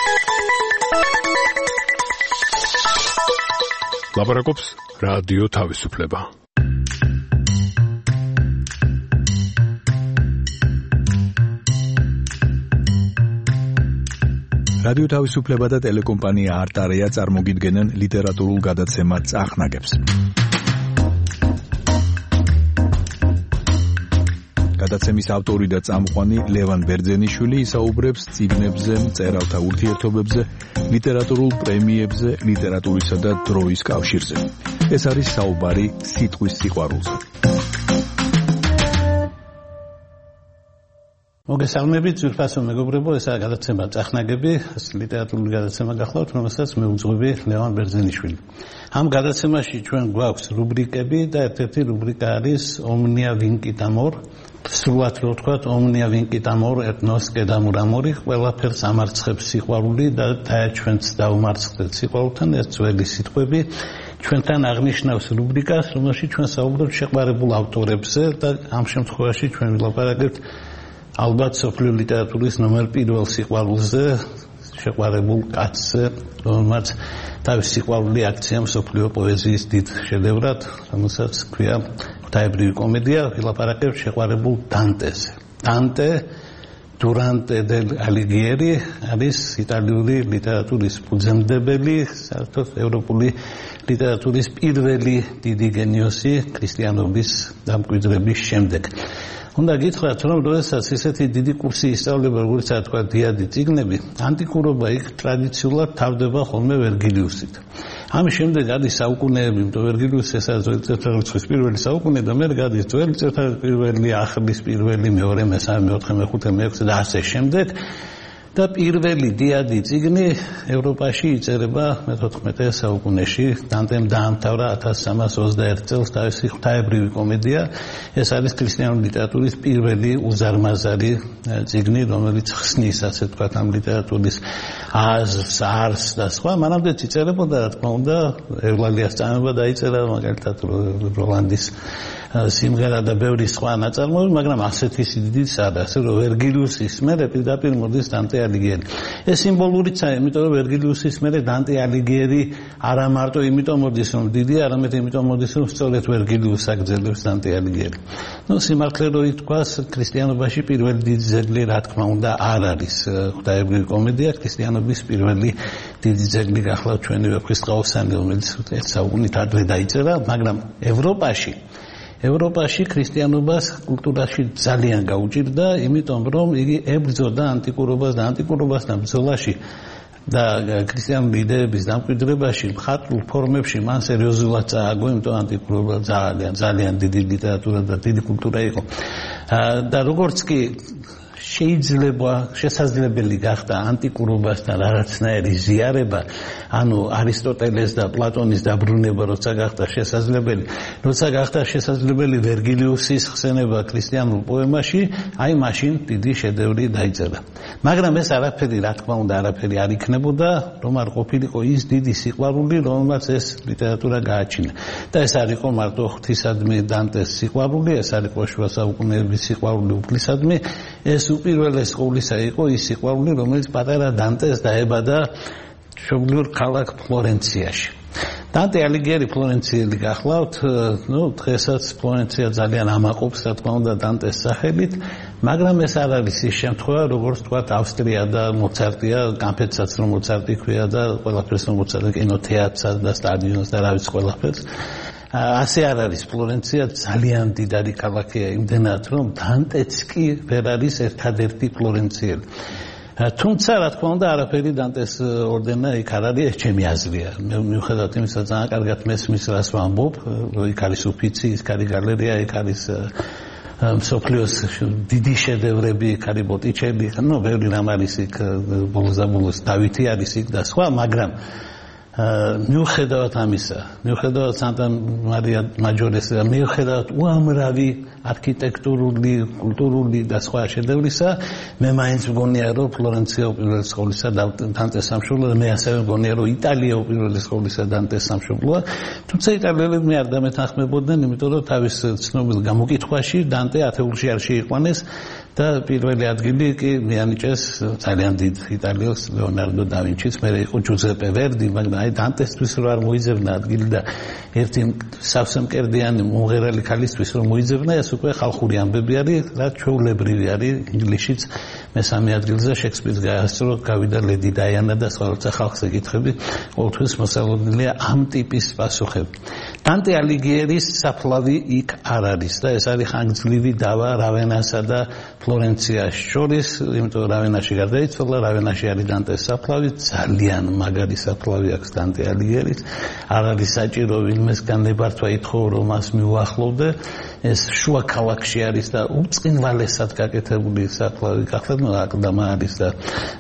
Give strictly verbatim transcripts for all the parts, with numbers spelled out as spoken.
ლაპარაკობს რადიო თავისუფლება. რადიო თავისუფლება და ტელეკომპანია არტარია წარმოგიდგენენ ლიტერატურულ გადაცემა წახნაგებს. გადაცემის ავტორი და წამყვანი ლევან ბერძენიშვილი ისაუბრებს წიგნებზე, მწერალთა ურთიერთობებზე, ლიტერატურულ პრემიებზე, ლიტერატურისა და დროის კავშირზე. ეს არის საუბარი სიტყვის სიყვარულზე. მოგესალმებით, ძვირფასო მეგობრებო, ესაა გადაცემა წახნაგები, ლიტერატურული გადაცემა გახლავთ, რომელსაც მე უძღვები ლევან ბერძენიშვილი. ამ გადაცემაში ჩვენ გვაქვს რუბრიკები და ერთ-ერთი რუბრიკა არის Omnia vincit amor. სრულად რო ვთქვათ, Omnia vincit amor et nos quedamur amori, ყველაფერს ამარცხებს სიყვარული და ჩვენც დავმარცხდეთ სიყვარულთან, ეს ძველი სიტყვები ჩვენთან აღნიშნავს რუბრიკას, რომელშიც ჩვენ საუბრობთ შეყვარებულ ავტორებზე და ამ შემთხვევაში ჩვენ ვილაპარაკებთ ალბათ სოფლიო ლიტერატურის ნომერ პირველ სიყვარულზე, შეყვარებულ კაცზე, რომელმაც თავის სიყვარული აქცია სოფლიო პოეზიის დიდ შედევრად, რომელსაც ქვია ღვთაებრივი კომედია, ვილაპარაკებთ შეყვარებულ დანტეზე. დანტე დურანტე დელ ალიგიერი არის იტალიური ლიტერატურის ფუძემდებელი, საერთოდ ევროპული ლიტერატურის პირველი დიდი გენიოსი ქრისტიანობის დამკვიდრების შემდეგ. უნდა გითხრათ, რომ როდესაც ესეთი დიდი კურსი ისწავლება, როგორიცაა თქვა დიადი წიგნები, ანტიკურობა იქ ტრადიციულად თავდება ხოლმე ვერგილიუსით. ამის შემდეგ გადის საუკუნეები, იმიტომ ვერგილიუსი ეს არის ძველი წელთაღრიცხვის პირველი საუკუნე და მერე გადის ძველი წელთაღრიცხვის პირველი, ახლის პირველი, მეორე, მესამე, მეოთხე, მეხუთე, მეექვსე და ასე შემდეგ. და პირველი დიადი წიგნი ევროპაში იწერება მეთოთხმეტე საუკუნეში. დანტემ დაამთავრა ათას სამას ოცდაერთ წელს თავისი ღვთაებრივი კომედია. ეს არის ქრისტიანული ლიტერატურის პირველი უზარმაზარი წიგნი, რომელიც ხსნის, ასე ვთქვათ, ამ ლიტერატურის აზრს, არსს და სხვა. მანამდე იწერებოდა, რა თქმა უნდა, ევლალიას წამება დაიწერა, მაგალითად როლანდის სიმღერა და ბევრი სხვა ნაწარმოები, მაგრამ ასეთი სიდიდით არა, ასე რომ ვერგილიუსის მერე პირდაპირ მოდის დანტე ალიგიერი. ეს სიმბოლურიცაა, იმიტომ რომ ვერგილიუსის მერე დანტე ალიგიერი არა მარტო იმიტომ მოდის, რომ დიდია, არამედ იმიტომ მოდის, რომ სწორედ ვერგილიუსს აგრძელებს დანტე ალიგიერი. ნუ სიმართლე რო ითქვას, ქრისტიანობაში პირველი დიდი ძეგლი, რა თქმა უნდა, არ არის ღვთაებრივი კომედია, ქრისტიანობის პირველი დიდი ძეგლი გახლავთ ჩვენი ვეფხისტყაოსანი, რომელიც ერთ საუკუნით ადრე დაიწერა, მაგრამ ევროპაში ევროპაში ქრისტიანობას კულტურაში ძალიან გაუჭირდა, იმიტომ რომ იგი ებრძოდა ანტიკურობას და ანტიკურობასთან ბრძოლაში და ქრისტიანული იდეების დამკვიდრებაში მხატვრულ ფორმებში მან სერიოზულად წააგო, იმიტომ ანტიკურობა ძალიან ძალიან დიდი ლიტერატურა და დიდი კულტურა იყო. და როგორც კი შეიძლება შესაძლებელი გახდა ანტიკურობასთან რაღაცნაირი ზიარება, ანუ არისტოტელეს და პლატონის დაბრუნება, როცა გახდა შესაძლებელი, როცა გახდა შესაძლებელი ვერგილიუსის ხსენება ქრისტიანულ პოემაში, აი მაშინ დიდი შედევრი დაიწერა. მაგრამ ეს არაფერი, რა თქმა უნდა, არაფერი არ იქნებოდა, რომ არ ყოფილიყო ის დიდი სიყვარული, რომელმაც ეს ლიტერატურა გააჩინა. და ეს არ იყო მარტო ღვთისადმი დანტეს სიყვარული, ეს არ იყო შუა საუკუნეების სიყვარული უფლისადმი, ეს უპირველეს ყოვლისა იყო ის სიყვარული, რომელიც პატარა დანტეს დაებადა მშობლიურ ქალაქ ფლორენციაში. დანტე ალიგიერი ფლორენციელი გახლავთ, ნუ დღესაც ფლორენცია ძალიან ამაყობს, რა თქმა უნდა, დანტეს სახელით, მაგრამ ეს არ არის ის შემთხვევა, როგორც თქვა ავსტრია და მოცარტია, გამფეთსაც რომ მოცარტი ქვია და ყველაფერს რომ მოცარტი კინოთეატრს და სტადიონს და რა ვიცი ყველაფერს. ასე არ არის, ფლორენცია ძალიან დიდარი ქალაქია იმდენად, რომ დანტეც კი ვერ არის ერთადერთი ფლორენციელი. თუმცა, რა თქმა უნდა, არაფერი დანტეს ორდენა იქ არ არის, ეს ჩემი აზრია. მე მიუხედავად იმისა, ძალიან კარგად მესმის, რას ვამბობ, იქ არის უფიცი, იქ არის გალერეა, იქ არის მსოფლიოს დიდი შედევრები, იქ არის ბოტიჩელი, ნუ ბევრი რამ არის იქ, ბოლოს და ბოლოს დავითი არის იქ და სხვა, მაგრამ მიუხედავად ამისა, მიუხედავად სანტა მარია მაჯორეს და მიუხედავად უამრავი არქიტექტურული, კულტურული და სხვა შედევრისა, მე მაინც მგონია, რომ ფლორენცია უპირველეს ყოვლისა დანტეს სამშობლოა, მე ასევე მგონია, რომ იტალია უპირველეს ყოვლისა დანტეს სამშობლოა, თუმცა იტალიელები არ დამეთანხმებოდნენ, იმიტომ რომ თავის ცნობილ გამოკითხვაში დანტე ათეულში არ შეიყვანეს და პირველი ადგილი კი მიანიჭეს ძალიან დიდ იტალიელს ლეონარდო და ვინჩის, მერე იყო ჯუზეპე ვერდი, მაგრამ აი დანტესთვის რო არ მოიძებნა ადგილი და ერთი სავსე მკერდიანი მომღერალი ქალისთვის რო მოიძებნა, ეს უკვე ხალხური ამბები არის, რაც ჩვეულებრივი არის ინგლისშიც მესამე ადგილზე შექსპირს გაასწრო, გავიდა ლედი დაიანა და სხვა როცა ხალხს ეკითხები, ყოველთვის მოსალოდნელია ამ ტიპის პასუხები. დანტე ალიგიერის საფლავი იქ არ არის და ეს არის ხანგრძლივი დავა რავენასა და ფლორენციას შორის, იმიტომ რომ რავენაში გარდაიცვალა, რავენაში არის დანტეს საფლავი, ძალიან მაგარი საფლავი აქვს დანტე ალიგიერის, არ არის საჭირო ვინმესგან ნებართვა ითხოვ რომ მას მიუახლოვდე, ეს შუა ქალაქში არის და უწყინვალესად გაკეთებული საფლავი გახლავთ, აკლდამა არის და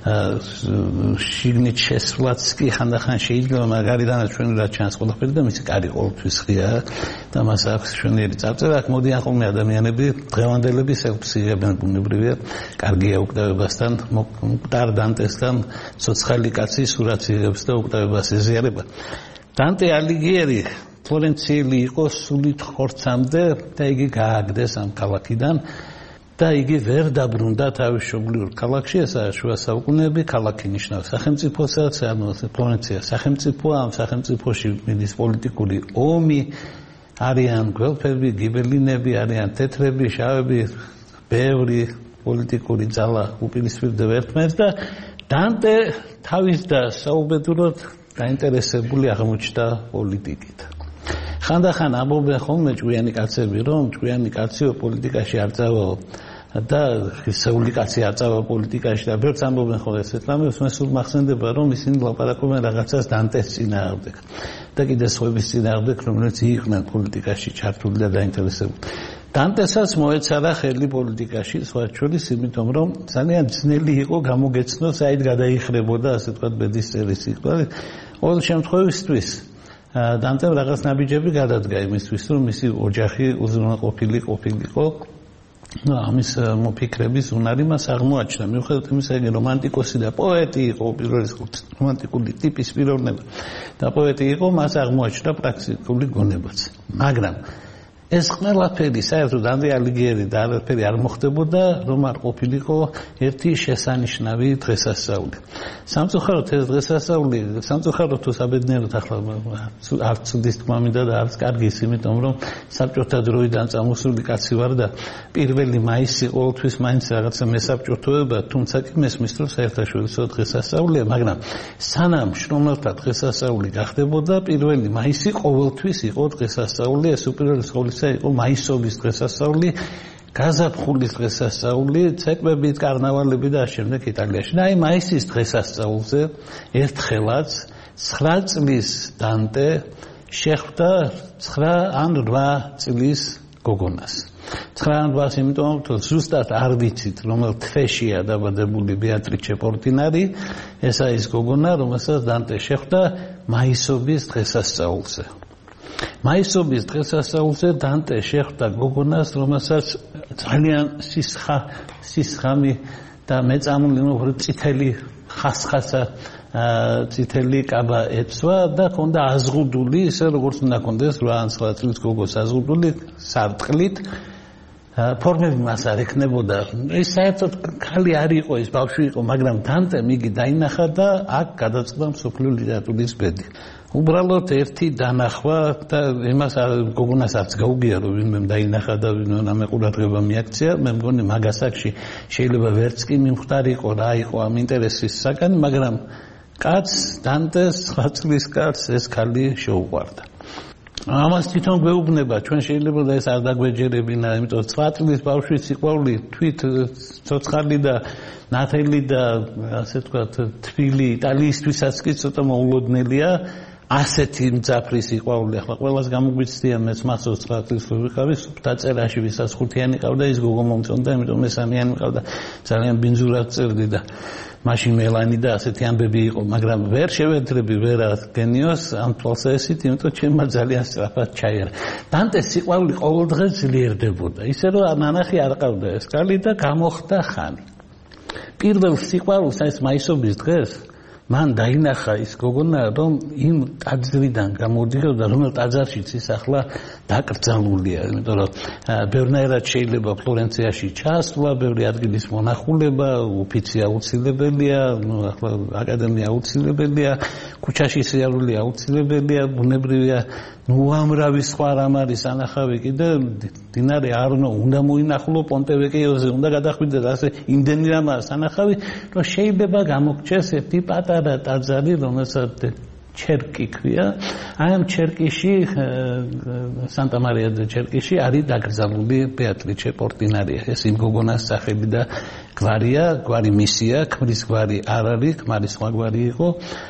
შიგნით შესვლაც კი ხანდახან შეიძლება, მაგარი დანარჩენი რაც ჩანს ყველაფერი და მისი კარი ყოველთვის ღია და მას აქვს შვენიერი წარწერა. აქ მოდიან ხოლმე ადამიანები, დღევანდელები სელფს იღებენ, ბუნებრივია, კარგია უკტავებასთან, მკვდარ დანტესთან, ცოცხალი კაცი სურათს იღებს და უკტავებას ეზიარება. დანტე ალიგიერი ფლორენციელი იყო სულით ხორცამდე და იგი გააგდეს ამ ქალაქიდან და იგი ვერ დაბრუნდა თავის მშობლიურ ქალაქში, ესაა შუა საუკუნეები, ქალაქი ნიშნავს სახელმწიფოსაც, ანუ ფლორენცია სახელმწიფოა, ამ სახელმწიფოში მიდის პოლიტიკური ომი, არიან გველფები, გიბელინები, არიან თეთრები, შავები, ბევრი პოლიტიკური ძალა უპირისპირდება ერთმანეთს და დანტე თავის და საუბედუროდ დაინტერესებული აღმოჩნდა პოლიტიკით. ხანდახან ამბობენ ხოლმე ჭკვიანი კაცები, რომ ჭკვიანი კაციო პოლიტიკაში არ წავაო და ხისეული კაცი არ წავა პოლიტიკაში და ბევრს ამბობენ ხოლმე ესეთ რამებს, მე სულ მახსენდება, რომ ისინი ლაპარაკობენ რაღაცას დანტეს წინააღმდეგ და კიდე სხვების წინააღმდეგ, რომლებიც იყვნენ პოლიტიკაში ჩართული და დაინტერესებული. დანტესაც მოეცარა ხელი პოლიტიკაში, სხვა შორის, იმიტომ რომ ძალიან ძნელი იყო გამოგეცნოს, აით გადაიხრებოდა, ასე ვთქვათ, ბედის წერის სიტყვა. ყოველ შემთხვევისთვის დანტემ რაღაც ნაბიჯები გადადგა იმისთვის, რომ მისი ოჯახი უზრუნველყოფილი ყოფილიყო. ამის მოფიქრების უნარი მას აღმოაჩნდა, მიუხედავად იმისა, იგი რომანტიკოსი და პოეტი იყო, პირველი რომანტიკული ტიპის პიროვნება და პოეტი იყო, მას აღმოაჩნდა პრაქტიკული გონებაც. მაგრამ ეს ყველაფერი საერთოდ დანტე ალიგიერი და არაფერი არ მოხდებოდა, რომ არ ყოფილიყო ერთი შესანიშნავი დღესასწაული. სამწუხაროდ ეს დღესასწაული, სამწუხაროდ თუ საბედნიეროდ ახლა არც ცუდის თქმა მინდა და არც კარგის, იმიტომ რომ საბჭოთა დროიდან წამოსული კაცი ვარ და პირველი მაისი ყოველთვის მაინც რაღაცა მესაბჭოთოება, თუმცა კი მესმის რომ საერთაშორისო დღესასწაულია, მაგრამ სანამ შრომელთა დღესასწაული გახდებოდა, პირველი მაისი ყოველთვის იყო დღესასწაული, ეს უპირველეს ყოვლისა იყო მაისობის დღესასწაული, გაზაფხულის დღესასწაული, ცეკვებით, კარნავალები და შემდეგ იტალიაში. და აი მაისის დღესასწაულზე ერთხელაც ცხრა წლის დანტე შეხვდა ცხრა ან რვა წლის გოგონას. ცხრა ან რვას, იმიტომ რომ ზუსტად არ ვიცით, რომელ თვეშია დაბადებული ბეატრიჩე პორტინარი, ესა ის გოგონა, რომელსაც დანტე შეხვდა მაისობის დღესასწაულზე. მაისობის დღესასწაულზე დანტე შეხვდა გოგონას, რომელსაც ძალიან სისხა, სისხამი და მეწამული მოხდა წითელი ხასხასა, წითელი კაბა ეცვა და ჰქონდა აზღუდული, ისე როგორც უნდა ჰქონდეს რვა ან ცხრა წლის გოგოს აზღუდული სარტყლით. ფორმები მას არ ექნებოდა. ის საერთოდ ქალი არ იყო, ის ბავშვი იყო, მაგრამ დანტემ იგი დაინახა და აქ გადაწყდა მსოფლიო ლიტერატურის ბედი. უბრალოდ ერთი დანახვა და იმას გოგონას არც გაუგია, რომ ვინმე დაინახა და ვინმე ამ ყურადღება მიაქცია. მე მგონი მაგასაკში შეიძლება ვერც კი მიმხვდარიყო რა იყო ამ ინტერესის საკანი, მაგრამ კაცს, დანტეს, ცხრა წლის კაცს ეს ქალი შეუყვარდა. ამას თვითონ გვეუბნება, ჩვენ შეიძლება და ეს არ დაგვეჯერებინა, იმიტომ ცხრა წლის ბავშვის სიყვარული თვით ცოცხალი და ნათელი და ასე ვთქვათ თბილი იტალიისთვისაც კი ცოტა მოულოდნელია. ასეთი მძაფრი სიყვარული, ახლა ყველას გამოგვიცდია, მეც მახსოვს ცხრა წლის ვიყავი, დაწერაში ვისაც ხუთიანი ყავდა, ის გოგო მომწონდა, იმიტომ მესამიანი ყავდა, ძალიან ბინძურად წერდი და მაშინ მელანი და ასეთი ამბები იყო, მაგრამ ვერ შევედრები ვერა გენიოს ამ თვალსაჩინით, იმიტომ ჩემმა ძალიან სწრაფად ჩაიერა. დანტეს სიყვარული ყოველდღე ძლიერდებოდა, ისე რომ ნანახი არ ყავდა ეს ქალი და გამოხდა ხანი. პირველ სიყვარულს, ეს მაისობის დღეს, მან დაინახა ის გოგონა რომ იმ ტაძრიდან გამოდიოდა რომელ ტაძარშიც ის ახლა დაკრძალულია იმიტომ რომ ბევრნაირად შეიძლება ფლორენციაში ჩასვლა ბევრი ადგილის მონახულება ოფიცი აუცილებელია ახლა აკადემია აუცილებელია ქუჩაში სიარული აუცილებელია ბუნებრივია უამრავი სხვა რამ არის ანახავი კიდე დინარე არნო უნდა მოინახულო პონტევეკიოზე უნდა გადახვიდეთ ასე იმდენი რამაა სანახავი რომ შეიძლება გამოგჩეს ერთი პატარა ტაძარი რომელსაც ჩერკი ქვია აი ამ ჩერკიში სანტა მარია დე ჩერკიში არის დაკრძალული ბეატრიჩე პორტინარია ეს იმ გოგონას სახელი და გვარია გვარი მისია ქმრის გვარი არ არის ქმრის სხვა გვარი იყო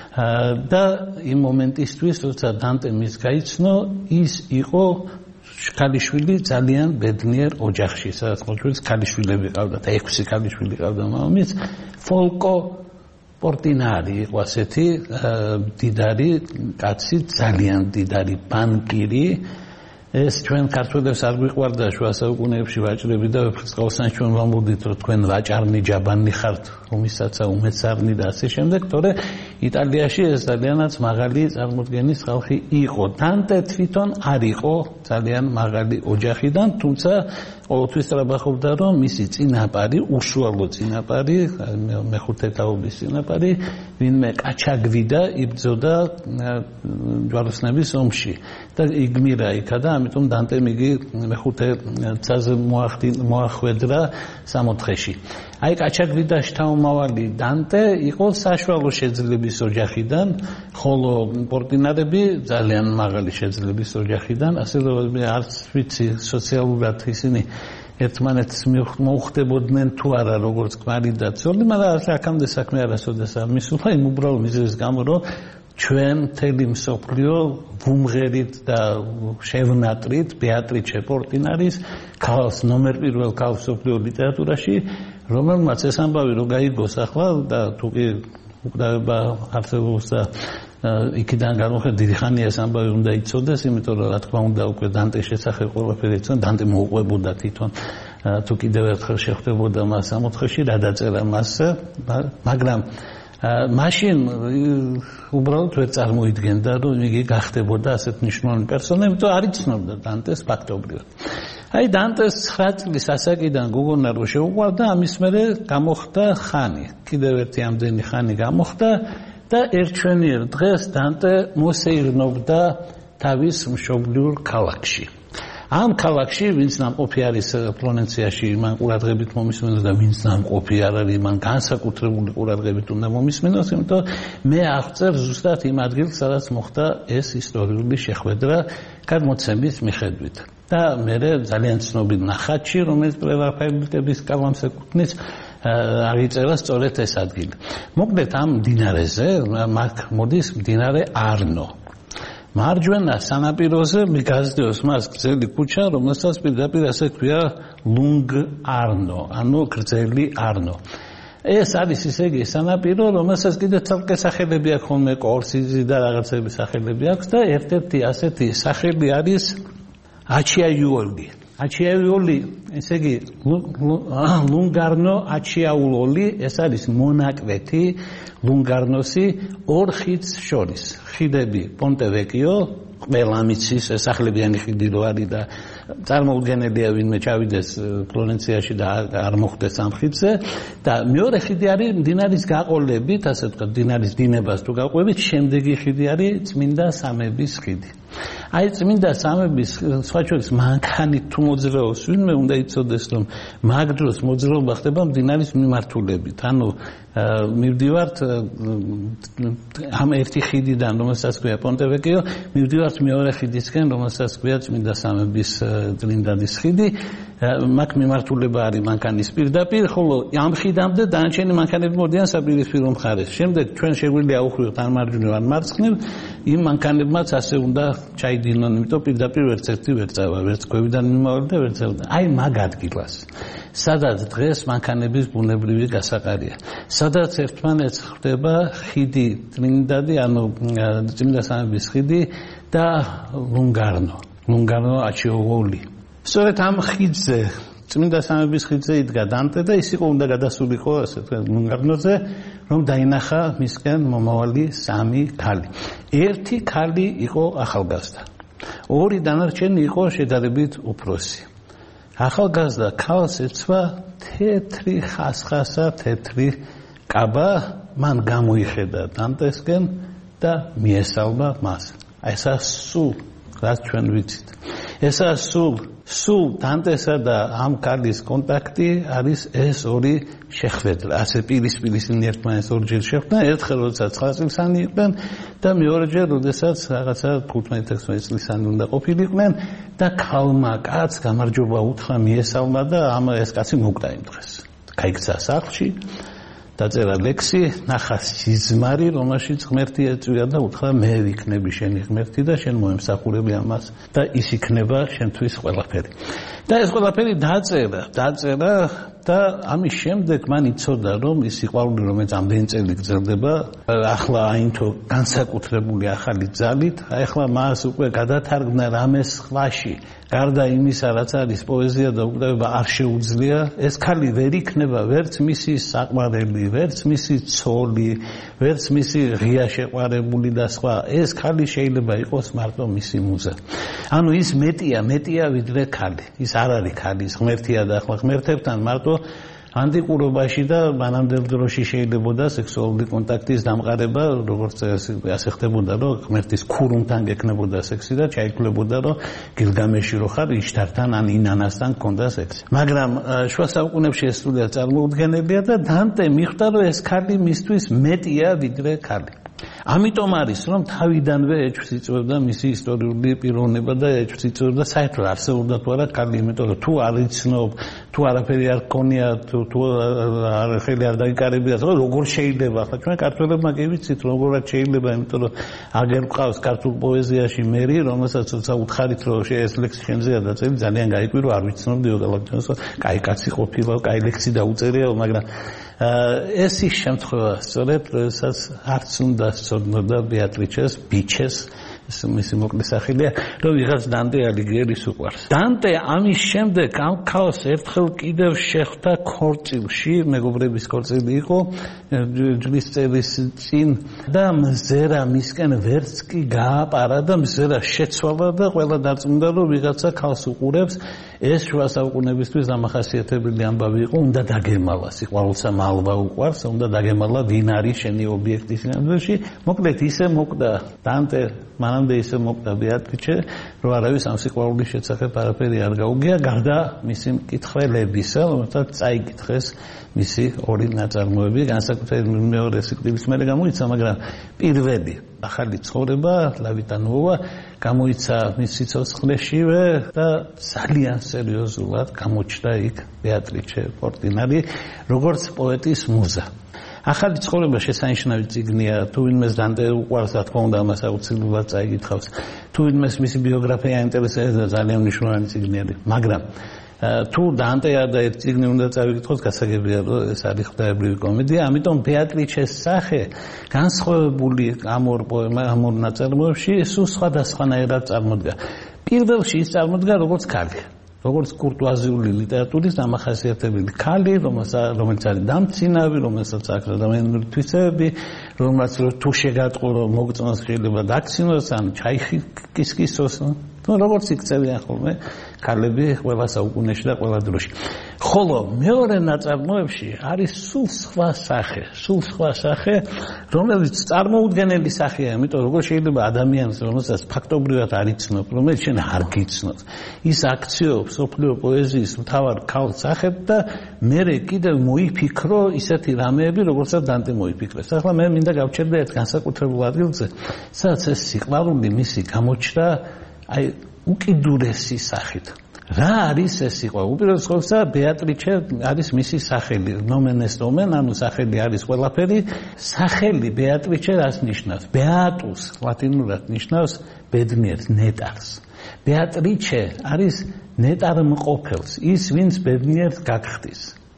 და იმ მომენტისთვის როცა დანტემ ის გაიცნო ის იყო ქალიშვილი ძალიან ბედნიერ ოჯახში სადაც ყოველთვის ქალიშვილები ყავდა და ექვსი ქალიშვილი ყავდა მამამისს ფოლკო პორტინარი იყო ასეთი დიდარი კაცი ძალიან დიდარი ბანკირი ეს ჩვენ ქართველებს არ გვიყვარდა შუა საუკუნეებში ვაჭრები და ვეფხისტყაოსანი ჩვენ ვამბობდით რომ თქვენ ვაჭარნი ჯაბანი ხართ ომისაცა უმეცარნი და ასე შემდეგ თორე იტალიაში ეს ძალიანაც მაღალი წარმოდგენის ხალხი იყო დანტე თვითონ არ იყო ძალიან მაღალი ოჯახიდან თუმცა ყოველთვის ტრაბახობდა რომ მისი წინაპარი უშუალო წინაპარი მეხუთე თაობის წინაპარი ვინმე კაჩაგვიდა იბრძოდა ჯვაროსნების ომში და იგმირა იქა და ამიტომ დანტემ იგი მეხუთე ცაზე მოახვედრა სამოთხეში აი კაჩაგვიდა შთამომავალი დანტე იყო საშუალო შეძლების ოჯახიდან ხოლო პორტინარები ძალიან მაღალი შეძლების ოჯახიდან ასე რომ არც ვიცი სოციალურად ისინი ერთმანეთს მოუხდებოდნენ თუ არა როგორც ქმარი და ცოლი მაგრამ აქამდე საქმე არასოდეს არ მისულა იმ უბრალო მიზეზის გამო რომ ჩვენ მთელი მსოფლიო ვუმღერით და შევნატრით ბეატრიჩე პორტინარის ქალს ნომერ პირველ ქალ მსოფლიო ლიტერატურაში რომელმაც ეს ამბავი რო გაიგოს ახლა და თუკი უკდავება არსებობს და იქიდან გამოხედ დიდი ხანია ეს ამბავი უნდა იცოდეს იმიტომ რომ რა თქმა უნდა უკვე დანტეს შესახებ ყველაფერი იცოდა დანტე მოუყვებოდა თვითონ თუ კიდევ ერთხელ შეხვდებოდა მას სამოთხეში რა დაწერა მასზე მაგრამ მაშინ უბრალოდ ვერ წარმოიდგენდა რომ იგი გახდებოდა ასეთ მნიშვნელოვანი პერსონა იმიტომ არ იცნობდა დანტეს ფაქტობრივად აი დანტეს ცხრა წლის ასაკიდან გოგონა რო შეუყვარდა ამის მერე გამოხდა ხანი კიდევ ერთი ამდენი ხანი გამოხდა და ერჩვენიერ დღეს დანტე მოსეირნობდა თავის მშობლიურ ქალაქში ამ ქალაქში ვინც ნამყოფი არის ფლორენციაში მან ყურადღებით მომისმენოს და ვინც ნამყოფი არ არის მან განსაკუთრებული ყურადღებით უნდა მომისმენოს იმიტომ მე აღწერ ზუსტად იმ ადგილს სადაც მოხდა ეს ისტორიული შეხვედრა გადმოცემის მიხედვით და მე ძალიან ცნობილ ნახატში რომელიც პრერაფაელიტების კალამს ეკუთვნის აღიწერა სწორედ ეს ადგილი მოკლედ ამ მდინარეზე მაგ მოდის მდინარე არნო მარჯვენა სანაპიროზე მიგაზდევს მას გრძელი ქუჩა რომელსაც პირდაპირ ასე ქვია ლუნგ არნო ანუ გრძელი არნო ეს არის ისე იგი სანაპირო რომელსაც კიდე ცალკე სახელები აქვს ხოლმე კორსიზი და რაღაცების სახელები აქვს და ერთ-ერთი ასეთი სახელი არის აჩიაიოლი აჩიაიოლი ესე იგი ლუნგარნო აჩიაულოლი ეს არის მონაკვეთი ლუნგარნოსი ორ ხიდს შორის ხიდები პონტევეკიო ყველა მიცის სახლებიანი ხიდი რო არის და წარმოუდგენელია ვინმე ჩავიდეს ფლორენციაში და არ მოხვდეს ამ ხიდზე და მეორე ხიდი არის მდინარის გაყოლებით ასე ვთქვათ მდინარის დინებას თუ გაყვებით შემდეგი ხიდი არის წმინდა სამების ხიდი აი წმინდა სამების სხვა შორის მანქანით თუ მოძრაობს ვინმე უნდა იცოდეს რომ მაგ დროს მოძრაობა ხდება მდინარის მიმართულებით ანუ მივდივართ ამ ერთი ხიდიდან რომელსაც ქვია პონტევეკიო მივდივართ მეორე ხიდისკენ რომელსაც ქვია წმინდა სამების წმინდანის ხიდი მაგ მიმართულება არის მანქანის პირდაპირ ხოლო ამ ხიდამდე დანარჩენი მანქანები მოდიან საპირისპირო მხარეს შემდეგ ჩვენ შეგვიძლია აუხვიოთ ან მარჯვნივ ან მარცხნივ იმ მანქანებმაც ასე უნდა ჩაიდინონ იმიტომ პირდაპირ ვერც ერთი ვერ წავა ვერც ქვევიდან მიმავალი და ვერც ერთი აი მაგ ადგილას სადაც დღეს მანქანების ბუნებრივი გასაყარია სადაც ერთმანეთს ხვდება ხიდი ტრინიდადი ანუ წმინდა სამების ხიდი და ლუნგარნო ლუნგარნო აჩიაულოლი სწორედ ამ ხიდზე წმინდა სამების ხიდზე იდგა დანტე და ის იყო უნდა გადასულიყო ასე თქვა მონგარნოზე რომ დაინახა მისგან მომავალი სამი ქალი. ერთი ქალი იყო ახალგაზრდა. ორი დანარჩენი იყო შედარებით უფროსი. ახალგაზრდა ქალს ეცვა თეთრი ხასხასა თეთრი კაბა მან გამოიხედა დანტესკენ და მიესალმა მას. ესა სულ რაც ჩვენ ვიცით. ესა სულ სულ დანტესა და ამ ქალის კონტაქტი არის ეს ორი შეხვედრა. ასე პირისპირისნი ერთმანეთს ორჯერ შეხვდნენ, ერთხელ როდესაც ცხრა წლისანი იყვნენ და მეორეჯერ როდესაც რაღაცა თხუთმეტ-ათექვსმეტ წლისანი უნდა ყოფილიყვნენ და ქალმა კაცს გამარჯობა უთხრა მიესალმა და ამ ეს კაცი მოკვდა იმ დღეს. გაიქცა სახლში დაწერა ლექსი, ნახა სიზმარი, რომელშიც ღმერთი ეწვია და უთხრა მე ვიქნები შენი ღმერთი და შენ მოემსახურები ამას და ის იქნება შენთვის ყველაფერი. და ეს ყველაფერი დაწერა, დაწერა და ამის შემდეგ მან იცოდა რომ ის სიყვარული რომელიც ამდენი წელი გრძელდება, ახლა აინთო განსაკუთრებული ახალი ძალით, ახლა მას უკვე გადათარგმნა რამე სხვაში. გარდა იმისა, რაც არის პოეზია და უკრავება არ შეუძლია, ეს ქალი ვერ იქნება ვერც მისი საყვარელი, ვერც მისი ცოლი, ვერც მისი ღია შეყვარებული და სხვა. ეს ქალი შეიძლება იყოს მარტო მისი მუზა. ანუ ის მეტია, მეტია ვიდრე ქალი. ის არ არის ქალი, ის ღმერთია და ახლა ღმერთებთან მარტო ანტიკურობაში და მანამდელ დროში შეიძლებოდა სექსუალური კონტაქტის დამყარება, როგორც ასე ხდებოდა, რომ ღმერთის ქურუმთან გექნებოდა სექსი და ჩაიქლებოდა, რომ გილგამეში რო ხარ, იშტართან ან ინანასთან გქონდა სექსი. მაგრამ შუა საუკუნეებში ეს სრულიად წარმოუდგენელია და დანტე მიხვდა, რომ ეს ქალი მისთვის მეტია ვიდრე ქალი. ამიტომ არის რომ თავიდანვე ეჭვს იწვევდა მისი ისტორიული პიროვნება და ეჭვს იწვევდა საერთოდ არსებობდა თუ არა ქალი, იმიტომ რომ თუ არ იცნობ, თუ არაფერი არ გქონია, თუ თუ არ ხელი არ დაიკარებია, როგორ შეიძლება ახლა ჩვენ ქართველებმა კი ვიცით როგორად შეიძლება, იმიტომ რომ აგერ ყავს ქართულ პოეზიაში მერი, რომელსაც თორსა უთხარით რომ ეს ლექსი შენზეა დაწერილი, ძალიან გაიკვირო, არ ვიცნობდიო გალაქტიონს, კაი კაცი ყოფილა, კაი ლექსი დაუწერიაო, მაგრამ ეს ის შემთხვევა სწორედ როდესაც არც უნდა სწორნოდა ბეატრიჩეს ბიჩეს ეს მისი მოკლე სახელია რომ ვიღაც დანტე ალიგიერის უყვარს. დანტე ამის შემდეგ ამ ქალს ერთხელ კიდევ შეხვდა ქორწილში, მეგობრების ქორწილი იყო ჯვრის წევის წინ და მზერა მისკენ ვერც კი გააპარა და მზერა შეცვალა და ყველა დარწმუნდა რომ ვიღაცა ქალს უყურებს. ეს შუა საუკუნეებისთვის დამახასიათებელი ამბავი იყო, უნდა დაგემალა, სიყვარულსა მალვა უყვარს, უნდა დაგემალა ვინ არის შენი ობიექტი სინამდვილეში. მოკლედ ისე მოკვდა დანტე, მანამდე ისე მოკვდა ბეატრიჩე, რომ არავის ამ სიყვარულის შესახებ არაფერი არ გაუგია, გარდა მისი მკითხველებისა, რომელსაც წაიკითხეს მისი ორი ნაწარმოები, განსაკუთრებით მეორე სიკვდილის მერე გამოიცა, მაგრამ პირველი ახალი ცხოვრება, ლავიტანოვა გამოიცა მის სიცოცხლეშივე და ძალიან სერიოზულად გამოჩნდა იქ ბეატრიჩე პორტინარი, როგორც პოეტის მუზა. ახალი ცხოვრება შესანიშნავი წიგნია, თუ ვინმეს დანტე უყვარს, რა თქმა უნდა, ამას აუცილებლად წაიგითხავს. თუ ვინმეს მისი ბიოგრაფია აინტერესებს და ძალიან მნიშვნელოვანი წიგნია, მაგრამ თუ დანტეა და ერთ წიგნი უნდა წავიკითხოს, გასაგებია, რომ ეს არის ღვთაებრივი კომედია, ამიტომ ბეატრიჩეს სახე განსხვავებული ამ ორ პოემა, ამ ორ ნაწარმოებში სულ სხვადასხვანაირად წარმოდგა. პირველში ის წარმოდგა როგორც ქალი, როგორც კურტუაზიული ლიტერატურის დამახასიათებელი ქალი, რომელიც არის დამცინავი, რომელსაც აქვს ადამიანური თვისებები, რომელსაც თუ შეგატყო, რომ მოგწონს შეიძლება დაქცინოს, ან ჩაიქისკისოს, ну, როგორც იქცევიან ხოლმე ქალები ყველა საუკუნეში და ყველა დროში. ხოლო მეორე ნაწარმოებში არის სულ სხვა სახე, სულ სხვა სახე, რომელიც წარმოუდგენელი სახეა, იმიტომ როგორ შეიძლება ადამიანს, რომელსაც ფაქტობრივად არ იცნობ, რომელიც შენ არ გიცნობ, ის აქციობს სოფლიო პოეზიის მთავარ ქალ სახედ და მერე კიდევ მოიფიქრო ისეთი რამეები, როგორცაც დანტე მოიფიქრეს. ახლა მე მინდა გავჩერდე ერთ განსაკუთრებულ ადგილზე, სადაც ეს სიყვარული მისი გამოჩნდა აი უკიდურესი სახით. რა არის ეს სიყვარული? უპირველეს ყოვლისა ბეატრიჩე არის მისი სახელი, ნომენეს ნომენ, ანუ სახელი არის ყველაფერი. სახელი ბეატრიჩე რას ნიშნავს? ბეატუს ლათინურად ნიშნავს ბედნიერს, ნეტარს. ბეატრიჩე არის ნეტარმყოფელს, ის ვინც ბედნიერს გაგხდის.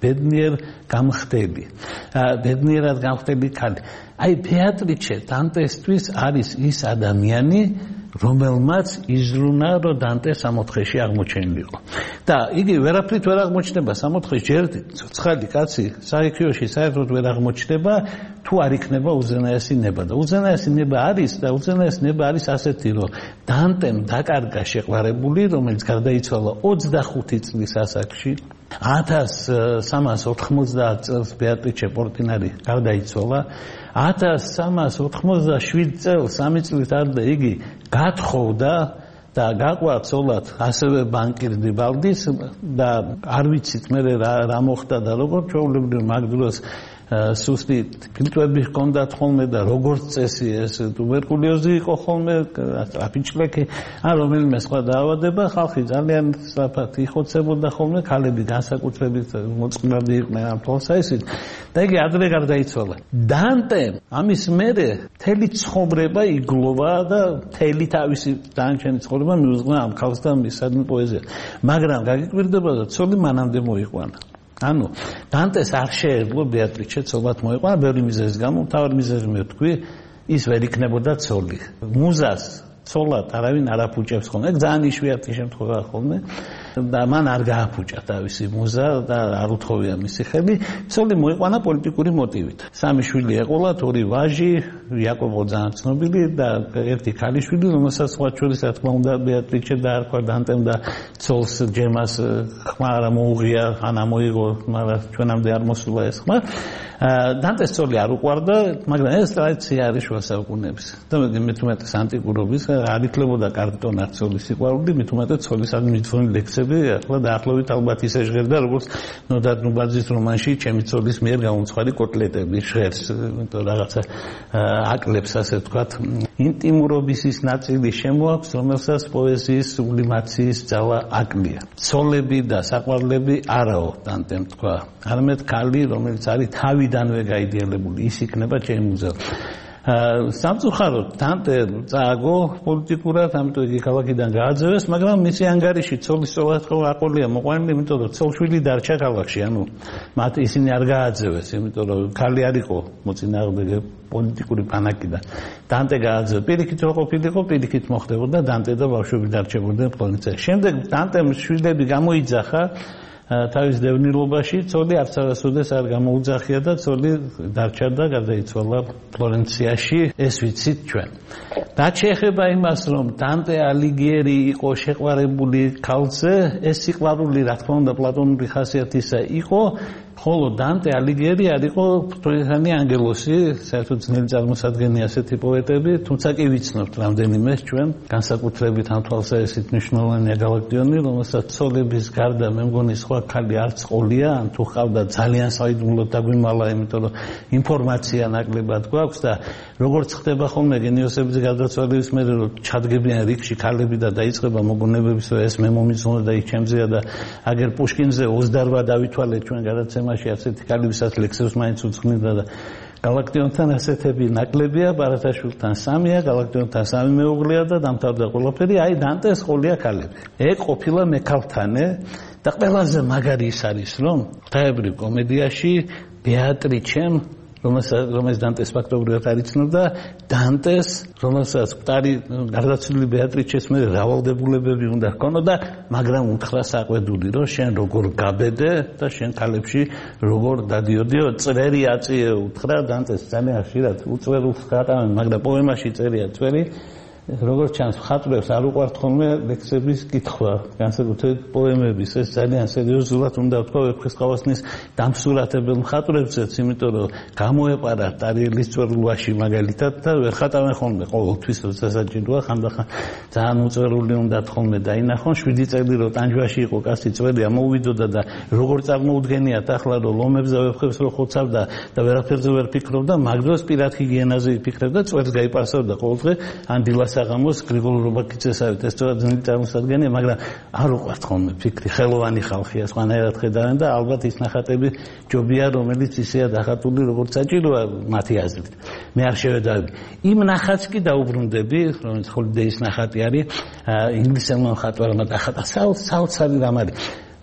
ბედნიერ გამხდელი ბედნიერად გამხდელი ქალი აი ბეატრიჩე დანტესთვის არის ის ადამიანი რომელმაც იზრუნა რომ დანტე სამოთხეში აღმოჩენილიყო და იგი ვერაფრით ვერ აღმოჩნდება სამოთხეში ჯერ ცოცხალი კაცი საიქიოში საერთოდ ვერ აღმოჩნდება თუ არ იქნება უზენაესი ნება და უზენაესი ნება არის და უზენაესი ნება არის ასეთი რომ დანტემ დაკარგა შეყვარებული რომელიც გარდაიცვალა ოცდახუთი წლის ასაკში ათას სამას ოთხმოცდაათ წელს ბეატრიჩე პორტინარი გარდაიცვალა ათას სამას ოთხმოცდაშვიდ წელს სამი წლით ადრე იგი გათხოვდა და გაყვა ცოლად ასევე ბანკირ დებალდის და არ ვიცით მე რა რა მოხდა და როგორ ჩვეულებრივ მაგ დროს სუსტი ფილტვები ჰქონდათ ხოლმე და როგორც წესი ეს ტუბერკულოზი იყო ხოლმე აფიჭლეკი ან რომელიმე სხვა დაავადება ხალხი ძალიან სწრაფად იხოცებოდა ხოლმე ქალები განსაკუთრებით მოწყვლადი იყვნენ ამ თვალსაჩინო და იგი ადრე გარდაიცვალა დანტე ამის მერე მთელი ცხოვრება იგლოვა და მთელი თავისი დანარჩენი ცხოვრება მიუძღვნა ამ ქალს და მისადმი პოეზია მაგრამ გაგიკვირდება და ცოლი მანამდე მოიყვანა ანუ დანტეს არ შეეძლო ბეატრიჩე ცოლად მოიყვანა ბევრი მიზეზის გამო მთავარი მიზეზი მე ვთქვი ის ვერ იქნებოდა ცოლი მუზას ცოლად არავინ არ აფუჭებს ხოლმე ძალიან იშვიათი შემთხვევაა ხოლმე და მან არ გააფუჭა თავისი მუზა და არ უთხოვია მისი ხელი ცოლი მოიყვანა პოლიტიკური მოტივით სამი შვილი ეყოლათ ორი ვაჟი იაკობო ძალიან ცნობილი და ერთი ქალიშვილი რომელსაც სხვა შორის რა თქმა უნდა ბეატრიჩე დაარქვა დანტემ და ცოლს ჯემას ხმა არ მოუღია ან ამოიღო მაგრამ ჩვენამდე არ მოსულა ეს ხმა დანტეს ცოლი არ უყვარდა მაგრამ ეს ტრადიცია არის შუა საუკუნეების და მით უმეტეს ანტიკურობის არ ითვლებოდა კარტონა ცოლის სიყვარული მით უმეტეს ცოლისადმი მიძღვნილი ლექსები ახლა დაახლოებით ალბათ ისე ჟღერდა როგორც ნოდარ ნუბაძის რომანში ჩემი ცოლის მიერ გამომცხარი კოტლეტები ჟღერს იმიტომ რაღაცა აკლებს ასე ვთქვათ ინტიმურობის ის ნაწილი შემოაქვს რომელსაც პოეზიის სუბლიმაციის ძალა აკლია ცოლები და საყვარლები არაო დანტემ თქვა არამედ ქალი რომელიც არის თავიდანვე გაიდეალებული ის იქნება ჩემი მუზა სამწუხაროდ დანტე წააგო პოლიტიკურად ამიტომ იგი ქალაქიდან გააძევეს მაგრამ მისი ანგარიში ცოლის ცოლად ხო აყოლია მოყვანილი იმიტომ რომ ცოლშვილი დარჩა ქალაქში ანუ მათ ისინი არ გააძევეს იმიტომ რომ ქალი არ იყო მოწინააღმდეგე პოლიტიკური პანაკიდან დანტე გააძევეს პირიქით რო ყოფილიყო პირიქით მოხდებოდა დანტე და ბავშვები დარჩებოდნენ ფლორენციაში შემდეგ დანტემ შვილები გამოიძახა თავის დევნილობაში ცოლი არც არასოდეს არ გამოუძახია და ცოლი დარჩა და გარდაიცვალა ფლორენციაში ეს ვიცით ჩვენ რაც შეეხება იმას რომ დანტე ალიგიერი იყო შეყვარებული ქალზე ეს სიყვარული რა თქმა უნდა პლატონური ხასიათისა იყო ხოლო დანტე ალიგიერი არ იყო ფროიდიანი ანგელოსი საერთოდ ძნელი წარმოსადგენია ასეთი პოეტები თუმცა კი ვიცნობთ რამდენიმე ჩვენ განსაკუთრებით ამ თვალსაზრისით მნიშვნელოვანია გალაქტიონი რომელსაც ცოლების გარდა მე მგონი სხვა ქალი არც ყოლია ან თუ ყავდა ძალიან საიდუმლოდ დაგვიმალა იმიტომ რომ ინფორმაცია ნაკლებად გვაქვს და როგორც ხდება ხოლმე გენიოსების გარდაცვალების მერე რომ ჩადგებიან რიგში ქალები და დაიწყება მოგონებების რომ ეს მე მომიზღნა და ის ჩემზეა და აგერ პუშკინზე ოცდაორვა დავითვალე ჩვენ გადაცემაში ასეთი ქალებისაც ლექსებს მაინც უძღვნიდა და გალაქტიონთან ასეთები ნაკლებია ბარათაშვილთან სამია გალაქტიონთან სამი მეუღლეა და დამთავრდა ყველაფერი აი დანტეს ყოლია ქალები ეგ ყოფილა მექალთანე და ყველაზე მაგარი ის არის რომ ღვთაებრივ კომედიაში ბეატრიჩემ რომელსაც დანტეს ფაქტობრივად არ იცნობდა დანტეს რომელსაც მკვდარი გარდაცვლილი ბეატრიჩეს მე რავალდებულებები უნდა ჰქონოდა მაგრამ უთხრა საყვედური რომ შენ როგორ გაბედე და შენ ქალებში როგორ დადიოდიო წვერი აწიე უთხრა დანტეს ძალიან ხშირად უწვერულს გაყავენ მაგრამ პოემაში წერია წვერი როგორც ჩანს მხატვრებს არ უყვართ ხოლმე ლექსების კითხვა განსაკუთრებით პოემების ეს ძალიან სერიოზულად უნდა ვთქვა ვეფხისტყაოსნის დამსურათებელ მხატვრებსაც იმიტომ რომ გამოეპარა ტარიელის წვერულვაში მაგალითად და ვერ ხატავენ ხოლმე ყოველთვის როცა საჭიროა ხანდახან ძალიან უწვერული უნდა ხოლმე დაინახონ შვიდი წელი რომ ტანჯვაში იყო კაცი წვერი ამოვიდოდა და როგორ წარმოუდგენიათ ახლა რომ ლომებს და ვეფხებს რო ხოცავდა და ვერაფერზე ვერ ფიქრობდა მაგ დროს პირად ჰიგიენაზე იფიქრებდა წვერს გაიპარსავდა ყოველდღე ან დილას საღამოს გრიგოლ რობაქიძესავით ეს თორე ძნელი წარმოსადგენია მაგრამ არ უყვართ ხოლმე ფიქრი ხელოვანი ხალხია სხვანაირად ხედავენ და ალბათ ის ნახატები ჯობია რომელიც ისეა დახატული როგორც საჭიროა მათი აზრით მე არ შევედავები იმ ნახატს კი დაუბრუნდები რომელიც ჰოლიდეის ნახატი არის ინგლისელმა მხატვარმა დახატა საოცარი რამ არის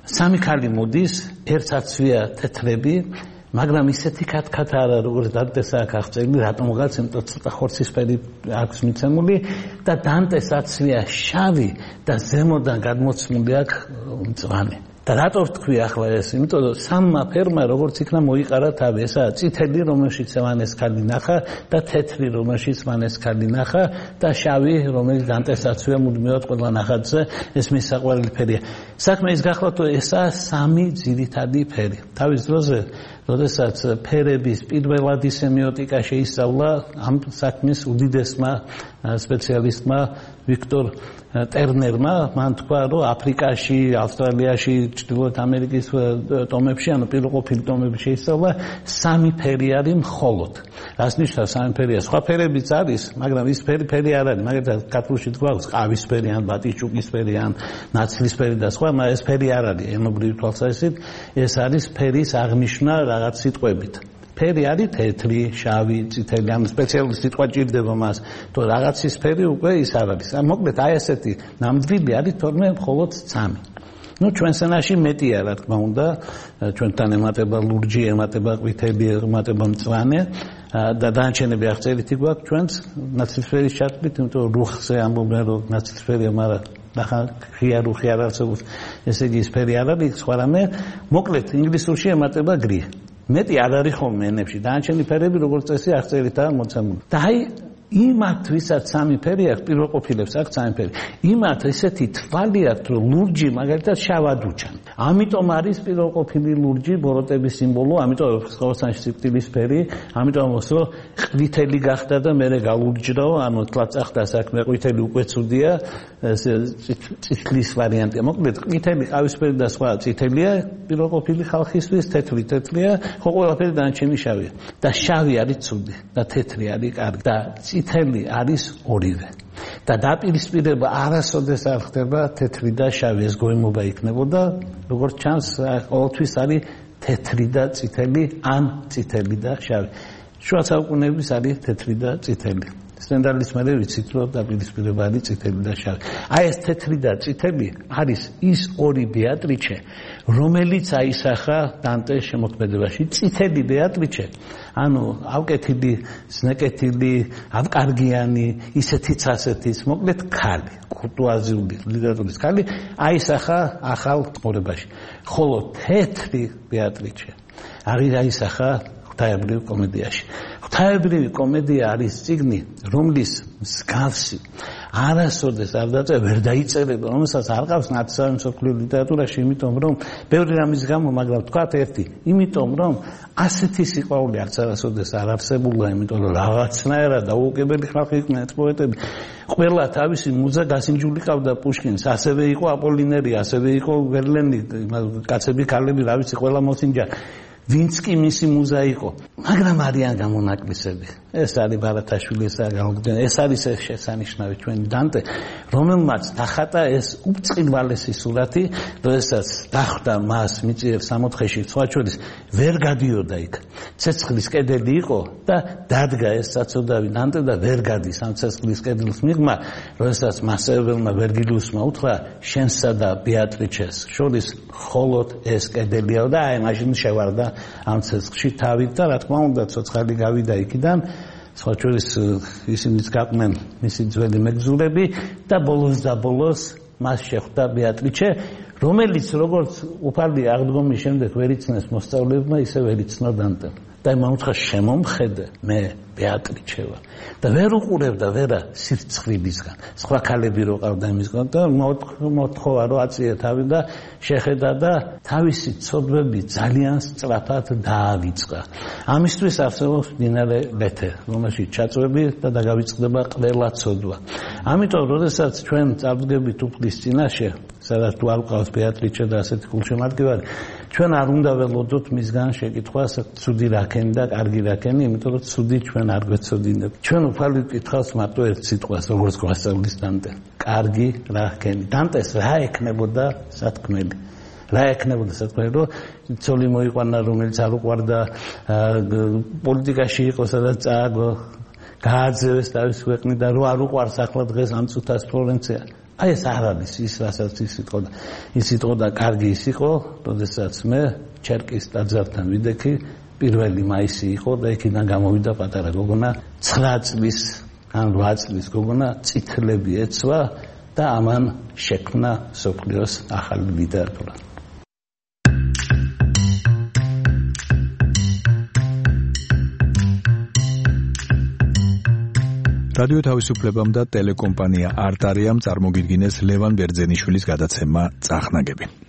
სამი ქალი მოდის, ერთს აცვია თეთრები, მაგრამ ისეთი კათკათა არა, როგორც დანტეს აქ აღწერილი, რატომღაც, იმიტომ ცოტა ხორცისფერი აქვს მიცემული და დანტეს აცვია შავი და ზემოდან გადმოცმული აქვს მწვანე. და რატო ვთქვი ახლა ეს? იმიტომ რომ სამმა ფერმა როგორც იქნა მოიყარა თავი, ესაა წითელი, რომელშიც ვანეს ქალი ნახა და თეთრი, რომელშიც ვანეს ქალი ნახა და შავი, რომელიც დანტეს აცვია მუდმივად ყველა ნახატზე, ეს მის საყვარელი ფერია. საქმე ის გახლავთ, რომ ესაა სამი ძირითადი ფერი. თავის დროზე როდესაც ფერების პირველადი სემიოტიკა შეისწავლა ამ საქმის უდიდესმა სპეციალისტმა ვიქტორ ტერნერმა, მან თქვა, რომ აფრიკაში, ავსტრალიაში, ჩრდილოეთ ამერიკის ტომებში, ანუ პიროყოფილი ტომებში შეისწავლა სამი ფერი არის მხოლოდ. რას ნიშნავს სამი ფერია? სხვა ფერებიც არის, მაგრამ ის ფერი ფერი არ არის. მაგალითად, ქართულში გვაქვს ყავისფერი, ან ბატიჭუკისფერი, ან ნაცრისფერი და სხვა, მაგრამ ეს ფერი არ არის. ენობრივი თვალსაზრისით, ეს არის ფერის აღნიშვნა რაღაც სიტყვებით. ფერი არის თეთრი, შავი, წითელი, ამ სპეციალური სიტყვა ჭირდება მას, თუ რაღაცის ფერი უკვე ის არ არის. მოკლედ, აი ესეთი ნამდვილი არის თორმე მხოლოდ სამი. ნუ ჩვენ სენაში მეტია, რა თქმა უნდა, ჩვენთან ემატება ლურჯი, ემატება ყვითელი, ემატება მწვანე და დანარჩენები აღწერითი გვაქვს ჩვენს ნაცრისფერის ჩათვლით, იმიტომ რომ რუხზე ამბობენ, რომ ნაცრისფერია, მაგრამ ნახა ღია რუხი არ არსებობს, ესე იგი ის ფერი არ არის, სხვა რამე. მოკლედ, ინგლისურში ემატება გრი. მეტი არ არის ხოლმე ენებში, დანარჩენი ფერები როგორც წესი აღწერითაა მოცემული. და აი იმათ ვისაც სამი ფერი აქვს, პიროყოფილებს აქვს სამი ფერი. იმათ ესეთი თვალი აქვს, რომ ლურჯი მაგალითად შავად უჩან. ამიტომ არის პიროყოფილი ლურჯი ბოროტების სიმბოლო, ამიტომ ყოველსანში სიკვდილის ფერი, ამიტომ რომ ყვითელი გახდა და მერე გალურჯდა, ანუ თლაც ახდა საქმე, ყვითელი უკვე ცუდია, წითლის ვარიანტია. მოკლედ, ყვითელი, ყავისფერი და სხვა წითელია, პიროყოფილი ხალხისთვის, თეთრი თეთრია, ხო ყველაფერი დანარჩენი შავია. და შავი არის ცუდი და თეთრი არის კარგი და წითელი არის ორივე. და დაპირისპირება არასოდეს არ ხდება თეთრი და შავი, ეს გოიმობა იქნებოდა, როგორც ჩანს, ყოველთვის არის თეთრი და წითელი, ან წითელი და შავი. შუა საუკუნეების არის თეთრი და წითელი. სტენდალის მერე ვიცით, რომ დაპირისპირება არის წითელი და შავი. აი ეს თეთრი და წითელი არის ის ორი ბეატრიჩე, რომელიც აისახა დანტეს შემოქმედებაში. წითელი ბეატრიჩე, ანუ ავკეთილი, ზნეკეთილი, ავკარგიანი, ისეთიც ასეთის, მოკლედ ქალი, კურტუაზიული ლიტერატურის ქალი, აისახა ახალ ცხოვრებაში. ხოლო თეთრი ბეატრიჩე არის აისახა ღვთაებრივ კომედიაში. ღვთაებრივი კომედია არის წიგნი, რომლის მსგავსი არასოდეს არ დაწერა, ვერ დაიწერება, რომელსაც არ ყავს ნაცნობი მსოფლიო ლიტერატურაში, იმიტომ რომ ბევრი რამის გამო, მაგრამ თქვათ ერთი, იმიტომ რომ ასეთი სიყვარული არც არასოდეს არ არსებულა, იმიტომ რომ რაღაცნაირად დაუოკებელი ხალხი იყვნენ პოეტები. ყველა თავისი მუზა გასინჯული ყავდა პუშკინს, ასევე იყო აპოლინერი, ასევე იყო ვერლენი, კაცები, ქალები, რა ვიცი, ყველა მოსინჯა. ვინც კი მისი მუზა იყო, მაგრამ არიან გამონაკლისები. ეს არის ბარათაშვილი, ეს არის გალგდენ, ეს არის ეს შესანიშნავი ჩვენი დანტე, რომელმაც დახატა ეს უწყინვალესი სურათი, როდესაც დახვდა მას მიწიერ სამოთხეში, სხვა შორის ვერ გადიოდა იქ. ცეცხლის კედელი იყო და დადგა ეს საწოდავი დანტე და ვერ გადის ამ ცეცხლის კედლის მიღმა, როდესაც მასეველმა ვერგილიუსმა უთხრა, შენსა და ბეატრიჩეს შორის მხოლოდ ეს კედელია და აი მაშინ შევარდა ამ ცეცხლში თავით და რა თქმა უნდა ცოცხალი გავიდა იქიდან, სხვა შორის ისინიც გაყვნენ მისი ძველი მეგზურები და ბოლოს და ბოლოს მას შეხვდა ბეატრიჩე, რომელიც როგორც უფალი აღდგომის შემდეგ ვერ იცნეს მოსწავლეებმა, ისე ვერ იცნო დანტემ. და მან უთხრა შემომხედე, მე ბეატრიჩე ვარ. და ვერ უყურებდა ვერა სირცხვილისგან. სხვა ქალები რო ყავდა იმისგან და მოთხოვა რომ აწია თავი და შეხედა და თავისი ცოდვები ძალიან სწრაფად დაავიწყა. ამისთვის არსებობს მდინარე ლეთე, რომელშიც ჩაწვევი და დაგავიწყდება ყველა ცოდვა. ამიტომ, როდესაც ჩვენ წავდგებით უფლის წინაშე, სადაც თუ არ ყავს ბეატრიჩე და ასეთი გულშემატკივარი, ჩვენ არ უნდა ველოდოთ მისგან შეკითხვას ცუდი რაკენი და კარგი რაკენი, იმიტომ რომ ცუდი ჩვენ არ გვეცოდინებ. ჩვენ უფალი ვკითხავს მარტო ერთ სიტყვას, როგორც გვასწავლის დანტე. კარგი რაკენი. დანტეს რა ეკნებოდა სათქმელი? რა ეკნებოდა სათქმელი, რომ ცოლი მოიყვანა, რომელიც არ უყვარდა, პოლიტიკაში იყო, სადაც წააგო, გააძევეს თავის ქვეყნიდან, რომ არ უყვარს ახლა დღეს ამ წუთას ფლორენცია. აი ეს არ არის ის, რასაც ის იყო და ის იყო და კარგი ის იყო, როდესაც მე ჩერკის ტაძართან ვიდექი, პირველი მაისი იყო და იქიდან გამოვიდა პატარა გოგონა, ცხრა წლის ან რვა წლის გოგონა წითლები ეცვა და ამან შექმნა სოფლიოს ახალი ლიტერატურა. რადიო თავისუფლებამ და ტელეკომპანია არტარიამ წარმოგიდგინეს ლევან ბერძენიშვილის გადაცემა წახნაგები.